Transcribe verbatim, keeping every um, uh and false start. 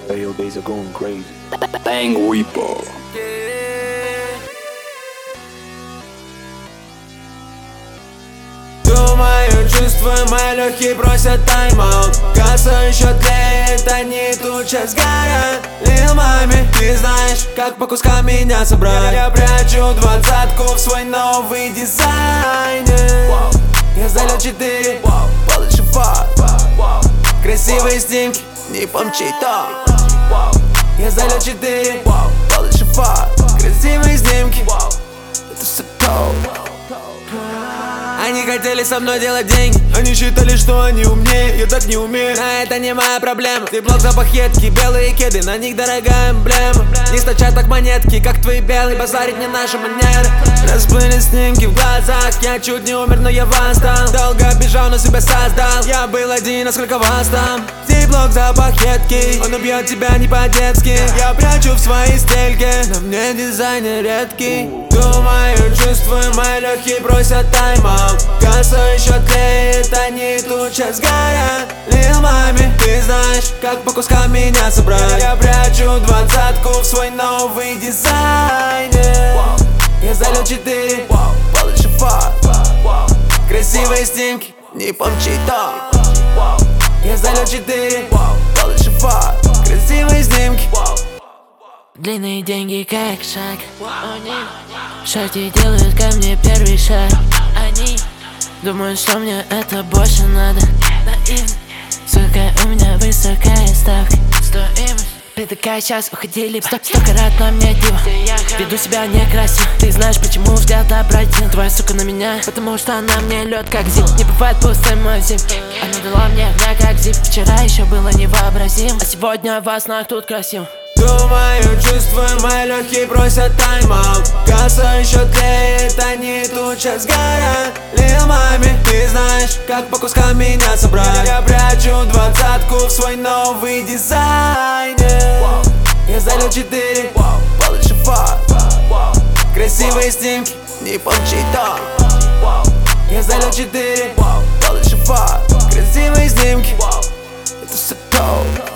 Hey, your days are going crazy. Bang Reaper. Думаю, чувствую, мои легкие просят тайм-аут. Касса еще тлеет, они тут сейчас горят. Лил маме, ты знаешь, как по кускам меня собрать. Я прячу двадцатку в свой новый дизайнер. Я залил четыре, получше фат. Красивые снимки, не помчи то. Я залил четыре, получше фат. Красивые снимки, это все то. Они хотели со мной делать деньги, они считали, что они умнее, я так не умею. Но это не моя проблема. Ты блок, запах едкий, белые кеды, на них дорогая эмблема. Не стачат так монетки, как твои белые, базарить не наши манеры. Расплыли снимки в глазах, я чуть не умер, но я восстал. Долго бежал, но себя создал. Я был один, а сколько вас там? Блок, запах едкий, он убьет тебя не по-детски. Я прячу в своей стельке, на мне дизайнер редкий. Думаю, чувствую, мои легкие просят тайм-аут. Касса еще тлеет, они тут сейчас горят. Лил маме, ты знаешь, как по кускам меня собрать. Я прячу двадцатку в свой новый дизайнер. Я залил четыре, получше фат. Красивые снимки, не помчи то. Я залил четыре, получше фат. Красивые снимки. Длинные деньги как шаг. Шахты делают ко мне первый шаг. Они думают, что мне это больше надо. Сука, у меня высокая ставка. Стоимость. Ты такая, сейчас уходили, стоп, столько раз на мне диво. Веду себя некрасиво. Ты знаешь, почему взгляд обратил. Твоя сука на меня, потому что она мне лед как зип. Не бывает пустым мой зип. Она дала мне огня как зип. Вчера еще было невообразим, а сегодня во снах тут красиво. Думаю, чувствую, мои легкие просят тайм-аут. Касса еще тлеет, они тут сейчас горят. Лил маме, ты знаешь, как по кускам меня собрать. Я прячу двадцатку в свой новый дизайнер. Я залил четыре, получше фат. Красивые снимки, не помчи то. Я залил четыре, получше фат. Красивые снимки, это все то.